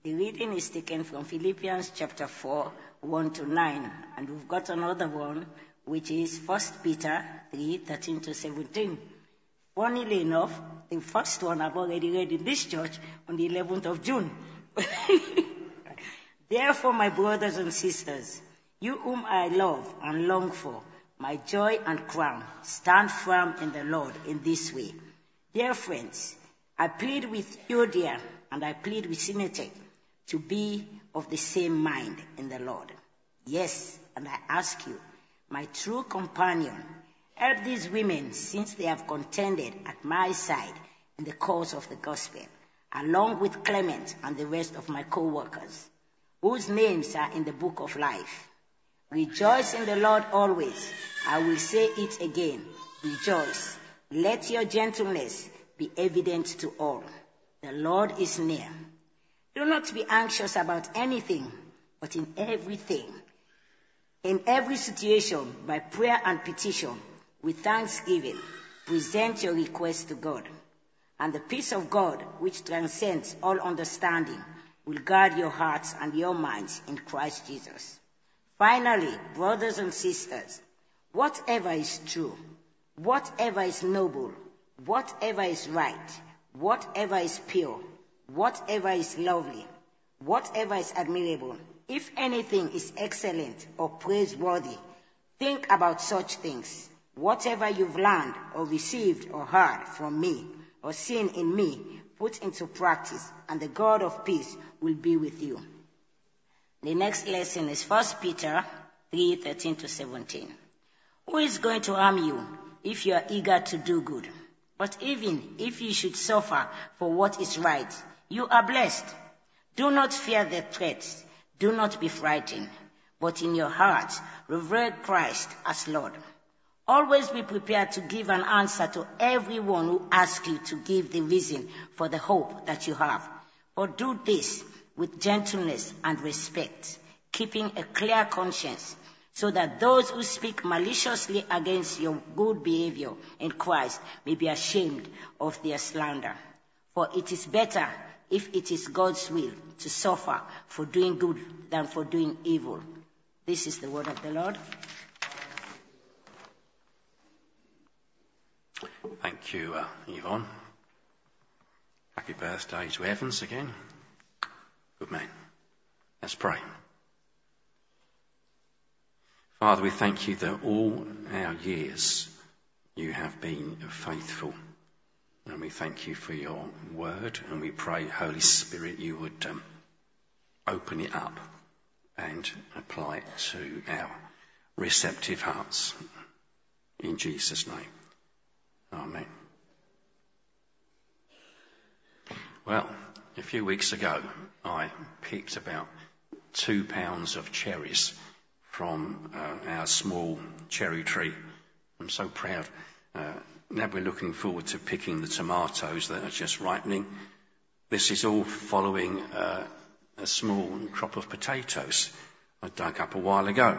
The reading is taken from Philippians chapter 4, 1 to 9. And we've got another one, which is 1 Peter 3, 13 to 17. Funnily enough, the first one I've already read in this church on the 11th of June. Therefore, my brothers and sisters, you whom I love and long for, my joy and crown, stand firm in the Lord in this way. Dear friends, I plead with Euodia and I plead with Syntyche to be of the same mind in the Lord. Yes, and I ask you, my true companion, help these women since they have contended at my side in the cause of the gospel, along with Clement and the rest of my co-workers, whose names are in the book of life. Rejoice in the Lord always. I will say it again. Rejoice. Let your gentleness be evident to all. The Lord is near. Do not be anxious about anything, but in every situation, by prayer and petition, with thanksgiving, present your requests to God. And the peace of God, which transcends all understanding, will guard your hearts and your minds in Christ Jesus. Finally, brothers and sisters, whatever is true, whatever is noble, whatever is right, whatever is pure, whatever is lovely, whatever is admirable, if anything is excellent or praiseworthy, think about such things. Whatever you've learned or received or heard from me or seen in me, put into practice, and the God of peace will be with you. The next lesson is 1 Peter 3, 13 to 17. Who is going to harm you if you are eager to do good? But even if you should suffer for what is right, you are blessed. Do not fear their threats. Do not be frightened. But in your hearts, revere Christ as Lord. Always be prepared to give an answer to everyone who asks you to give the reason for the hope that you have. But do this with gentleness and respect, keeping a clear conscience, so that those who speak maliciously against your good behavior in Christ may be ashamed of their slander. For it is better, if it is God's will, to suffer for doing good than for doing evil. This is the word of the Lord. Thank you, Yvonne. Happy birthday to Evans again. Good man. Let's pray. Father, we thank you that all our years you have been faithful. And we thank you for your word. And we pray, Holy Spirit, you would open it up and apply it to our receptive hearts. In Jesus' name. Amen. Well, a few weeks ago, I picked about 2 pounds of cherries from our small cherry tree. I'm so proud. Now we're looking forward to picking the tomatoes that are just ripening. This is all following a small crop of potatoes I dug up a while ago.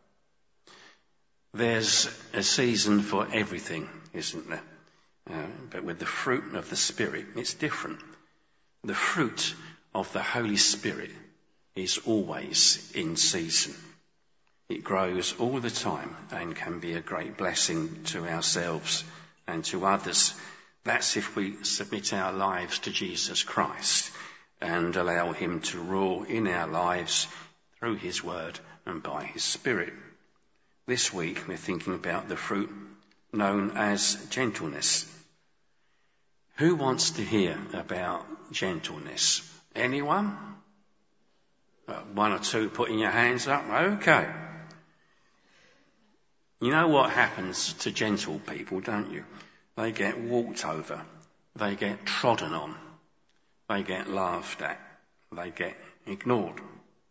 There's a season for everything, isn't there? But with the fruit of the Spirit, it's different. The fruit of the Holy Spirit is always in season. It grows all the time and can be a great blessing to ourselves and to others. That's if we submit our lives to Jesus Christ and allow him to rule in our lives through his word and by his Spirit. This week we're thinking about the fruit known as gentleness. Who wants to hear about gentleness? Anyone? 1 or 2 putting your hands up? Okay. You know what happens to gentle people, don't you? They get walked over. They get trodden on. They get laughed at. They get ignored.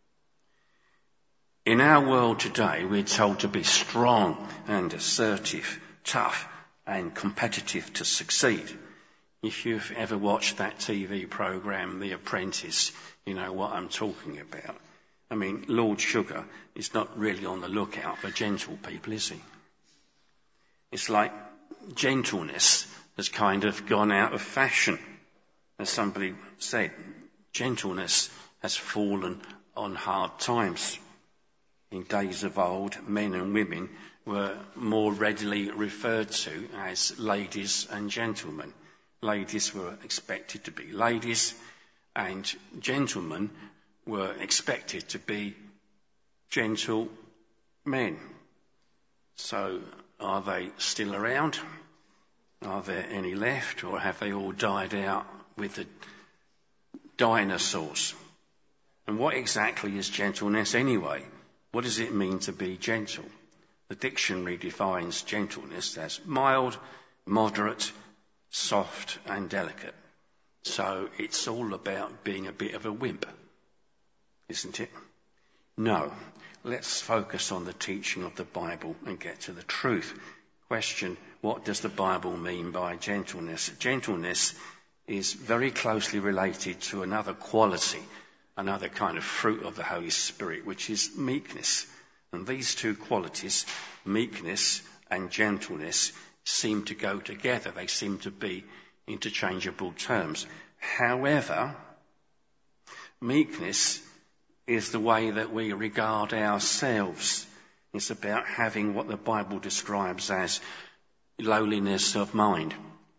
In our world today, we're told to be strong and assertive, tough and competitive to succeed. If you've ever watched that TV programme, The Apprentice, you know what I'm talking about. I mean, Lord Sugar is not really on the lookout for gentle people, is he? It's like gentleness has kind of gone out of fashion. As somebody said, gentleness has fallen on hard times. In days of old, men and women were more readily referred to as ladies and gentlemen. Ladies were expected to be ladies, and gentlemen were expected to be gentle men. So, are they still around? Are there any left, or have they all died out with the dinosaurs? And what exactly is gentleness anyway? What does it mean to be gentle? The dictionary defines gentleness as mild, moderate, soft and delicate. So it's all about being a bit of a wimp, isn't it? No. Let's focus on the teaching of the Bible and get to the truth. Question, what does the Bible mean by gentleness? Gentleness is very closely related to another quality, another kind of fruit of the Holy Spirit, which is meekness. And these two qualities, meekness and gentleness, seem to go together. They seem to be interchangeable terms. However, meekness is the way that we regard ourselves. It's about having what the Bible describes as lowliness of mind.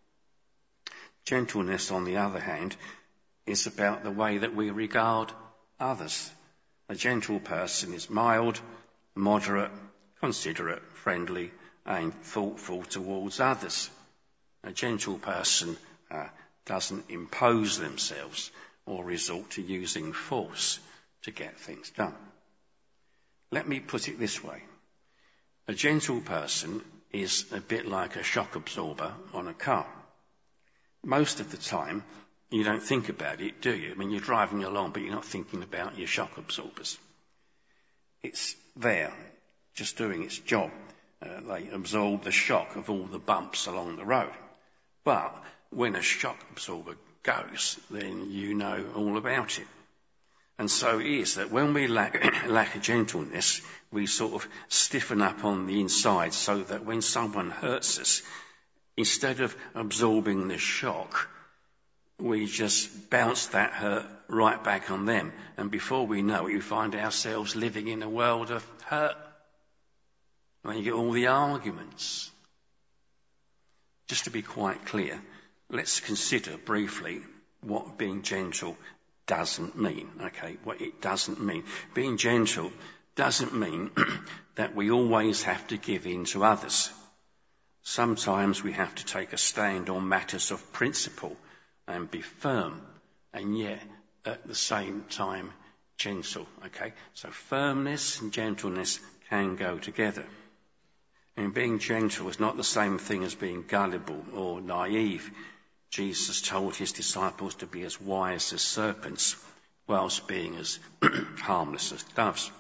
Gentleness, on the other hand, is about the way that we regard others. A gentle person is mild, moderate, considerate, friendly, and thoughtful towards others. A gentle person doesn't impose themselves or resort to using force to get things done. Let me put it this way. A gentle person is a bit like a shock absorber on a car. Most of the time, you don't think about it, do you? I mean, you're driving along, but you're not thinking about your shock absorbers. It's there, just doing its job. They absorb the shock of all the bumps along the road. But when a shock absorber goes, then you know all about it. And so it is that when we lack gentleness, we sort of stiffen up on the inside so that when someone hurts us, instead of absorbing the shock, we just bounce that hurt right back on them. And before we know it, we find ourselves living in a world of hurt. And you get all the arguments. Just to be quite clear, let's consider briefly what being gentle doesn't mean. Okay, what it doesn't mean. Being gentle doesn't mean that we always have to give in to others. Sometimes we have to take a stand on matters of principle and be firm, and yet at the same time gentle. Okay, so firmness and gentleness can go together. And being gentle is not the same thing as being gullible or naive. Jesus told his disciples to be as wise as serpents, whilst being as harmless as doves.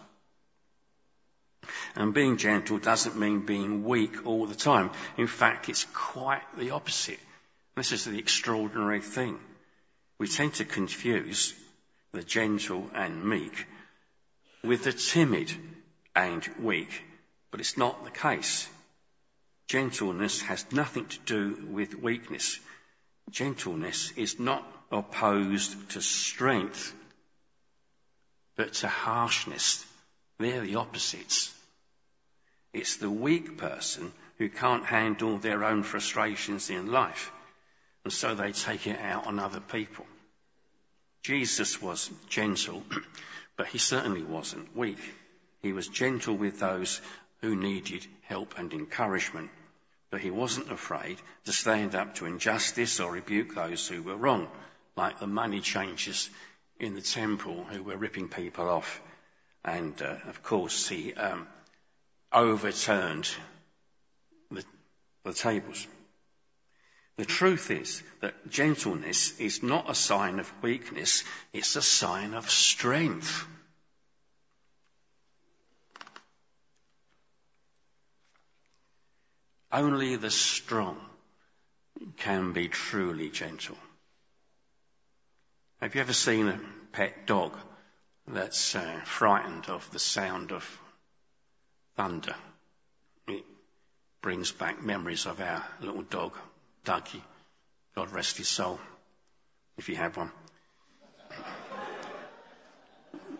And being gentle doesn't mean being weak all the time. In fact, it's quite the opposite. This is the extraordinary thing. We tend to confuse the gentle and meek with the timid and weak, but it's not the case. Gentleness has nothing to do with weakness. Gentleness is not opposed to strength, but to harshness. They're the opposites. It's the weak person who can't handle their own frustrations in life, and so they take it out on other people. Jesus was gentle, but he certainly wasn't weak. He was gentle with those who needed help and encouragement, but he wasn't afraid to stand up to injustice or rebuke those who were wrong, like the money changers in the temple who were ripping people off. And, of course, he overturned the tables. The truth is that gentleness is not a sign of weakness, it's a sign of strength. Only the strong can be truly gentle. Have you ever seen a pet dog that's frightened of the sound of thunder? It brings back memories of our little dog, Dougie. God rest his soul, if you have one.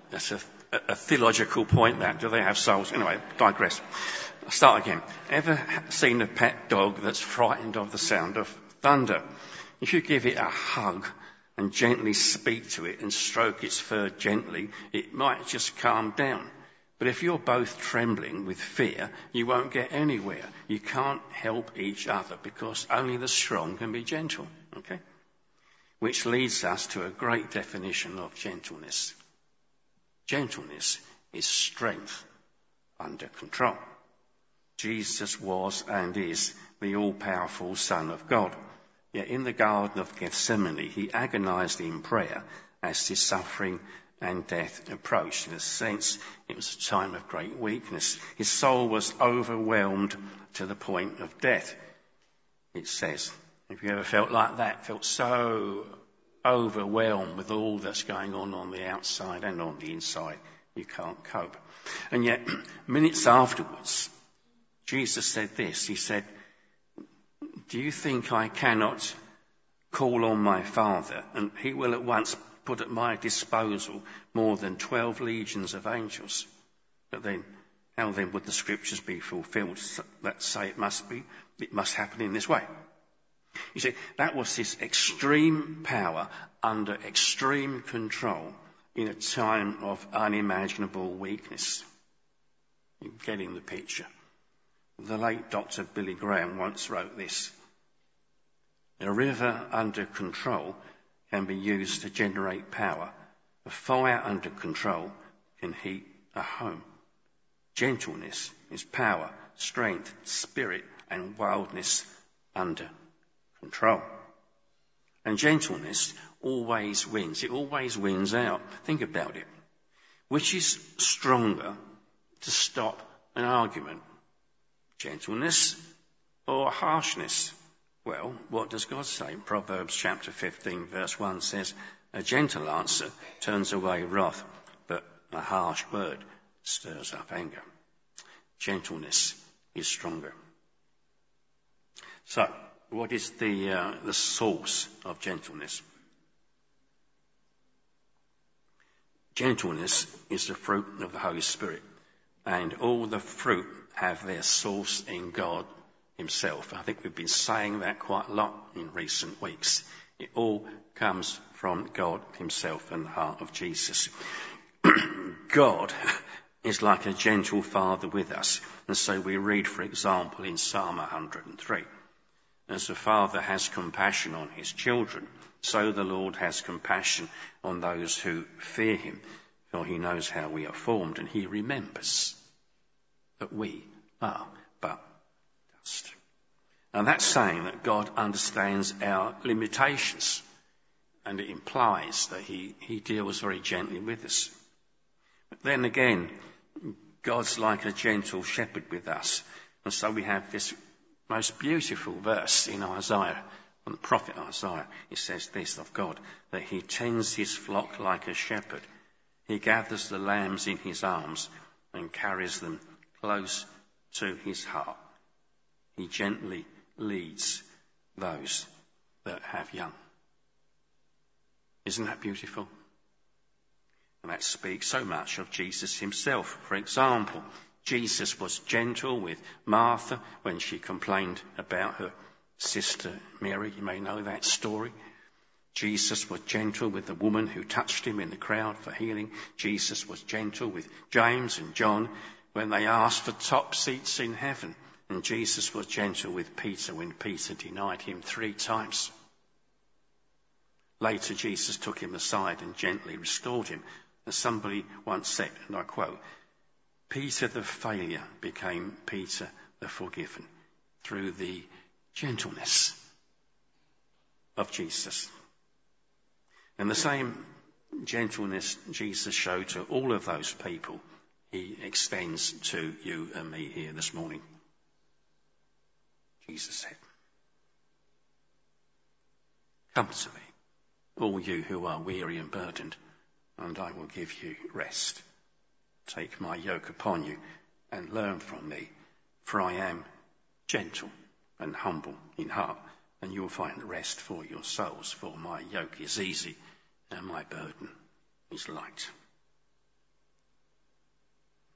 That's a theological point, that. Do they have souls? Anyway, digress. I'll start again. Ever seen a pet dog that's frightened of the sound of thunder? If you give it a hug and gently speak to it and stroke its fur gently, it might just calm down. But if you're both trembling with fear, you won't get anywhere. You can't help each other because only the strong can be gentle. Okay? Which leads us to a great definition of gentleness. Gentleness is strength under control. Jesus was and is the all-powerful Son of God. Yet in the Garden of Gethsemane, he agonized in prayer as his suffering and death approached. In a sense, it was a time of great weakness. His soul was overwhelmed to the point of death, it says. Have you ever felt like that? Felt so overwhelmed with all that's going on the outside and on the inside, you can't cope. And yet, minutes afterwards, Jesus said this. He said, "Do you think I cannot call on my Father, and he will at once put at my disposal more than 12 legions of angels?" But then, how then would the scriptures be fulfilled that say it must happen in this way? You see, that was his extreme power under extreme control in a time of unimaginable weakness. You're getting the picture. The late Dr. Billy Graham once wrote this: "A river under control can be used to generate power. A fire under control can heat a home. Gentleness is power, strength, spirit, and wildness under control." And gentleness always wins. It always wins out. Think about it. Which is stronger to stop an argument? Gentleness or harshness? Well, what does God say? Proverbs chapter 15 verse 1 says, "A gentle answer turns away wrath, but a harsh word stirs up anger." Gentleness is stronger. So, what is the source of gentleness? Gentleness is the fruit of the Holy Spirit, and all the fruit have their source in God himself. I think we've been saying that quite a lot in recent weeks. It all comes from God himself and the heart of Jesus. God is like a gentle father with us. And so we read, for example, in Psalm 103, "As the father has compassion on his children, so the Lord has compassion on those who fear him, for he knows how we are formed, and he remembers that we are but dust." And that's saying that God understands our limitations, and it implies that he deals very gently with us. But then again, God's like a gentle shepherd with us. And so we have this most beautiful verse in Isaiah, from the prophet Isaiah. It says this of God, that he tends his flock like a shepherd. He gathers the lambs in his arms and carries them close to his heart. He gently leads those that have young. Isn't that beautiful? And that speaks so much of Jesus himself. For example, Jesus was gentle with Martha when she complained about her sister Mary. You may know that story. Jesus was gentle with the woman who touched him in the crowd for healing. Jesus was gentle with James and John when they asked for top seats in heaven. And Jesus was gentle with Peter when Peter denied him 3 times. Later, Jesus took him aside and gently restored him. As somebody once said, and I quote, "Peter the failure became Peter the forgiven through the gentleness of Jesus." And the same gentleness Jesus showed to all of those people, he extends to you and me here this morning. Jesus said, "Come to me, all you who are weary and burdened, and I will give you rest. Take my yoke upon you and learn from me, for I am gentle and humble in heart, and you will find rest for your souls, for my yoke is easy and my burden is light."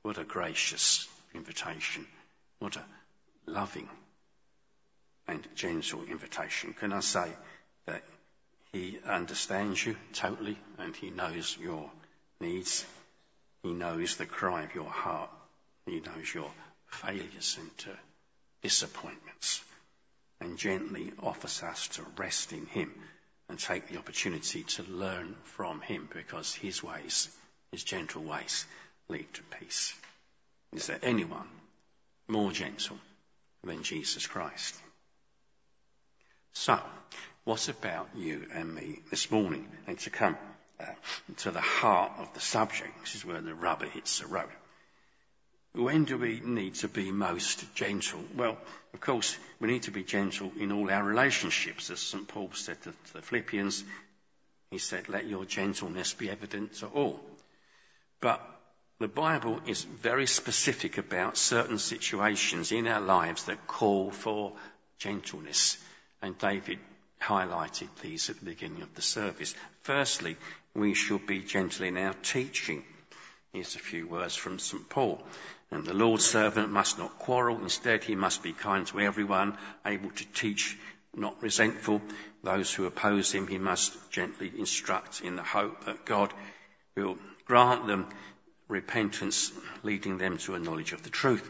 What a gracious invitation. What a loving and gentle invitation. Can I say that he understands you totally and he knows your needs. He knows the cry of your heart. He knows your failures and disappointments, and gently offers us to rest in him and take the opportunity to learn from him, because his ways, his gentle ways, lead to peace. Is there anyone more gentle than Jesus Christ? So, what about you and me this morning? And to come to the heart of the subject, this is where the rubber hits the road. When do we need to be most gentle? Well, of course, we need to be gentle in all our relationships. As St. Paul said to the Philippians, he said, let your gentleness be evident to all. But the Bible is very specific about certain situations in our lives that call for gentleness. And David highlighted these at the beginning of the service. Firstly, we should be gentle in our teaching. Here's a few words from St. Paul. And the Lord's servant must not quarrel. Instead, he must be kind to everyone, able to teach, not resentful. Those who oppose him, he must gently instruct in the hope that God will grant them repentance, leading them to a knowledge of the truth.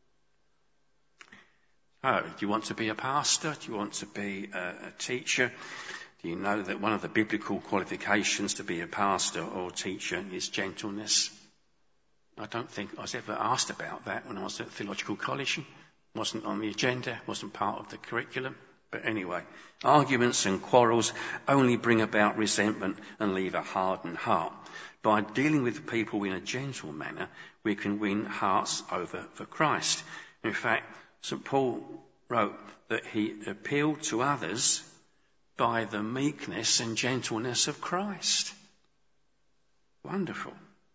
Oh, do you want to be a pastor? Do you want to be a teacher? Do you know that one of the biblical qualifications to be a pastor or teacher is gentleness? I don't think I was ever asked about that when I was at theological college. It wasn't on the agenda, wasn't part of the curriculum. But anyway, arguments and quarrels only bring about resentment and leave a hardened heart. By dealing with people in a gentle manner, we can win hearts over for Christ. In fact, St. Paul wrote that he appealed to others by the meekness and gentleness of Christ. Wonderful.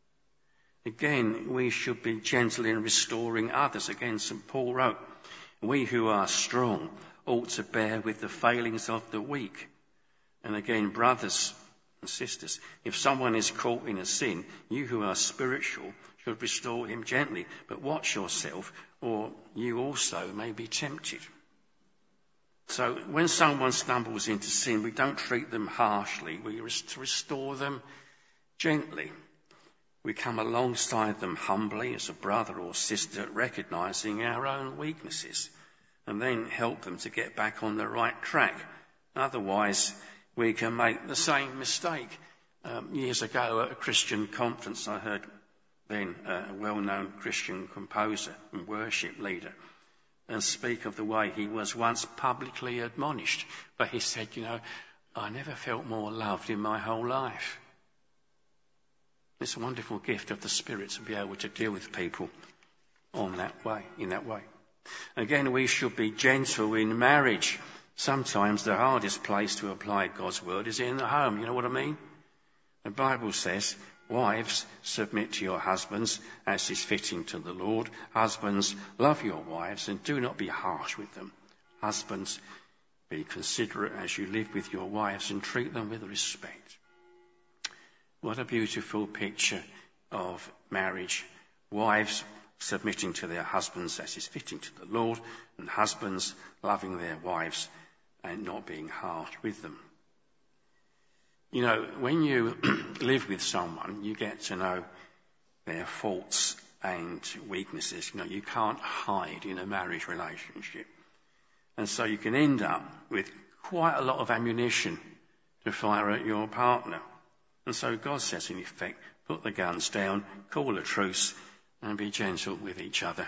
Again, we should be gentle in restoring others. Again, St. Paul wrote, we who are strong ought to bear with the failings of the weak. And again, brothers and sisters, if someone is caught in a sin, you who are spiritual should restore him gently. But watch yourself, or you also may be tempted. So when someone stumbles into sin, we don't treat them harshly. We restore them gently. We come alongside them humbly as a brother or sister, recognising our own weaknesses, and then help them to get back on the right track. Otherwise, we can make the same mistake. Years ago at a Christian conference, I heard then a well-known Christian composer and worship leader and speak of the way he was once publicly admonished. But he said, I never felt more loved in my whole life. It's a wonderful gift of the Spirit to be able to deal with people in that way. Again, we should be gentle in marriage. Sometimes the hardest place to apply God's word is in the home. You know what I mean? The Bible says, wives, submit to your husbands as is fitting to the Lord. Husbands, love your wives and do not be harsh with them. Husbands, be considerate as you live with your wives and treat them with respect. What a beautiful picture of marriage. Wives submitting to their husbands as is fitting to the Lord, and husbands loving their wives and not being harsh with them. When you live with someone, you get to know their faults and weaknesses. You can't hide in a marriage relationship. And so you can end up with quite a lot of ammunition to fire at your partner. And so God says, in effect, put the guns down, call a truce, and be gentle with each other.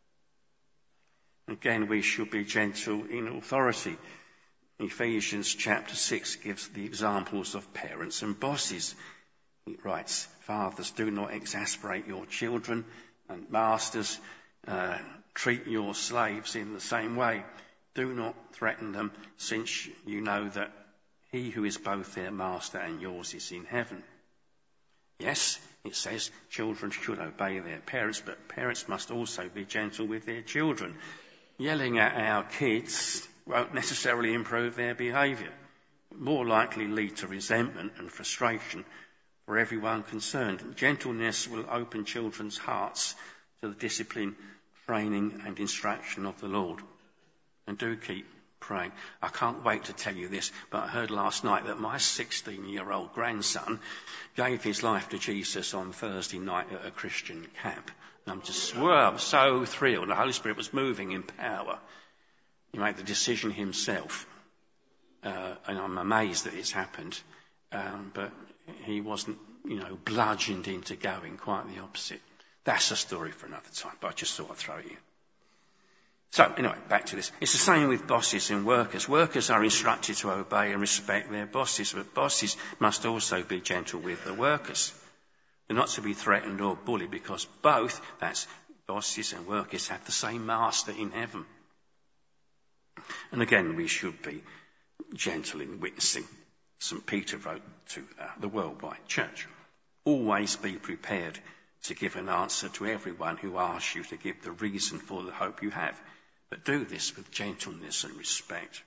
Again, we should be gentle in authority. Ephesians chapter 6 gives the examples of parents and bosses. It writes, fathers, do not exasperate your children, and masters, treat your slaves in the same way. Do not threaten them, since you know that he who is both their master and yours is in heaven. Yes, it says children should obey their parents, but parents must also be gentle with their children. Yelling at our kids won't necessarily improve their behaviour. More likely lead to resentment and frustration for everyone concerned. Gentleness will open children's hearts to the discipline, training and instruction of the Lord. And do keep praying. I can't wait to tell you this, but I heard last night that my 16-year-old grandson gave his life to Jesus on Thursday night at a Christian camp. And I'm so thrilled. The Holy Spirit was moving in power. He made the decision himself. And I'm amazed that it's happened. But he wasn't, bludgeoned into going, quite the opposite. That's a story for another time, but I just thought I'd throw it in. So, anyway, back to this. It's the same with bosses and workers. Workers are instructed to obey and respect their bosses, but bosses must also be gentle with the workers. They're not to be threatened or bullied because both, that's bosses and workers, have the same master in heaven. And again, we should be gentle in witnessing. St. Peter wrote to the worldwide church, always be prepared to give an answer to everyone who asks you to give the reason for the hope you have. But do this with gentleness and respect.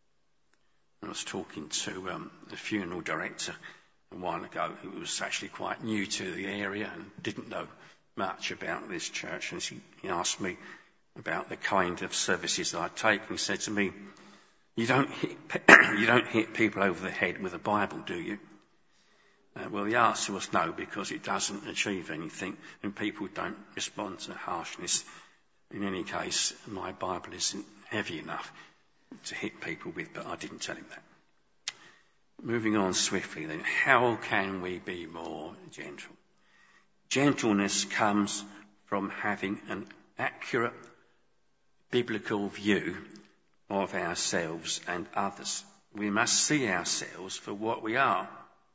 I was talking to the funeral director a while ago who was actually quite new to the area and didn't know much about this church. And he asked me about the kind of services I take. And he said to me, you don't hit people over the head with a Bible, do you? Well, the answer was no, because it doesn't achieve anything and people don't respond to harshness. In any case, my Bible isn't heavy enough to hit people with, but I didn't tell him that. Moving on swiftly then, how can we be more gentle? Gentleness comes from having an accurate biblical view of ourselves and others. We must see ourselves for what we are.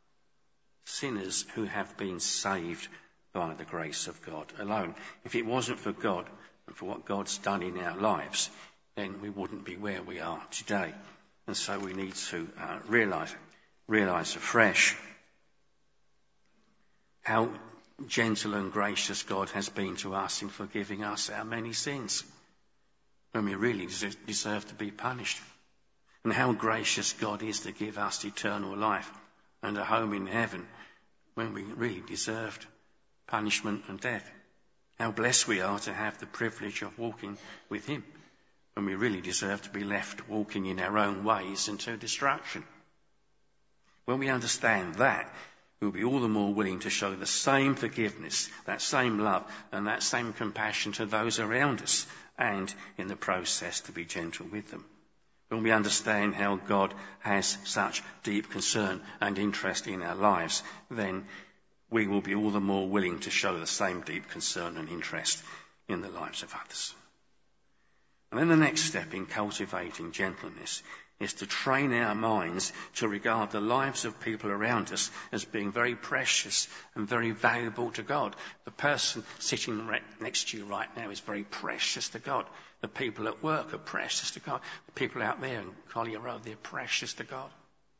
Sinners who have been saved by the grace of God alone. If it wasn't for God and for what God's done in our lives, then we wouldn't be where we are today. And so we need to realise afresh how gentle and gracious God has been to us in forgiving us our many sins when we really deserve to be punished. And how gracious God is to give us eternal life and a home in heaven when we really deserved punishment and death. How blessed we are to have the privilege of walking with him when we really deserve to be left walking in our own ways into destruction. When we understand that, we'll be all the more willing to show the same forgiveness, that same love and that same compassion to those around us, and in the process to be gentle with them. When we understand how God has such deep concern and interest in our lives, then we will be all the more willing to show the same deep concern and interest in the lives of others. And then the next step in cultivating gentleness is to train our minds to regard the lives of people around us as being very precious and very valuable to God. The person sitting next to you right now is very precious to God. The people at work are precious to God. The people out there in Collier Road, they're precious to God.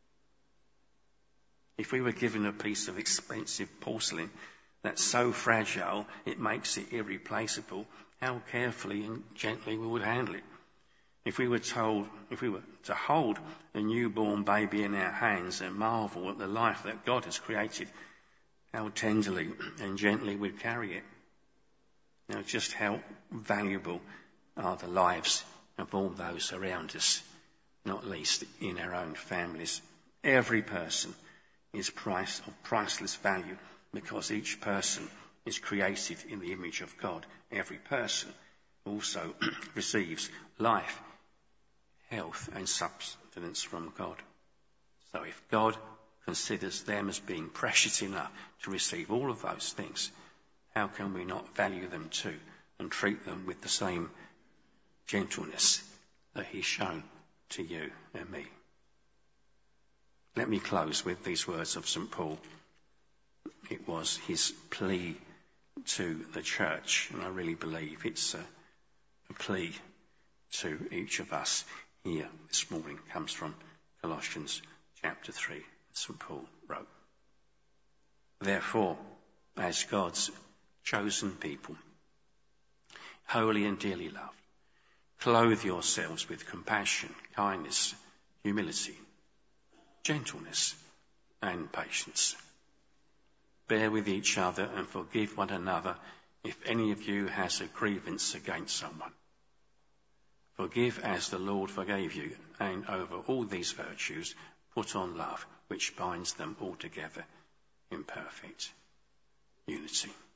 If we were given a piece of expensive porcelain that's so fragile it makes it irreplaceable, how carefully and gently we would handle it. If we were to hold a newborn baby in our hands and marvel at the life that God has created, how tenderly and gently we'd carry it. Now, just how valuable are the lives of all those around us, not least in our own families. Every person is of priceless value because each person is created in the image of God. Every person also receives life, health and sustenance from God. So if God considers them as being precious enough to receive all of those things, how can we not value them too and treat them with the same gentleness that he's shown to you and me? Let me close with these words of St. Paul. It was his plea to the church, and I really believe it's a plea to each of us here this morning. It comes from Colossians chapter 3. St. Paul wrote, "Therefore, as God's chosen people, holy and dearly loved, clothe yourselves with compassion, kindness, humility, gentleness, and patience. Bear with each other and forgive one another if any of you has a grievance against someone, forgive as the Lord forgave you, and over all these virtues put on love, which binds them all together in perfect unity.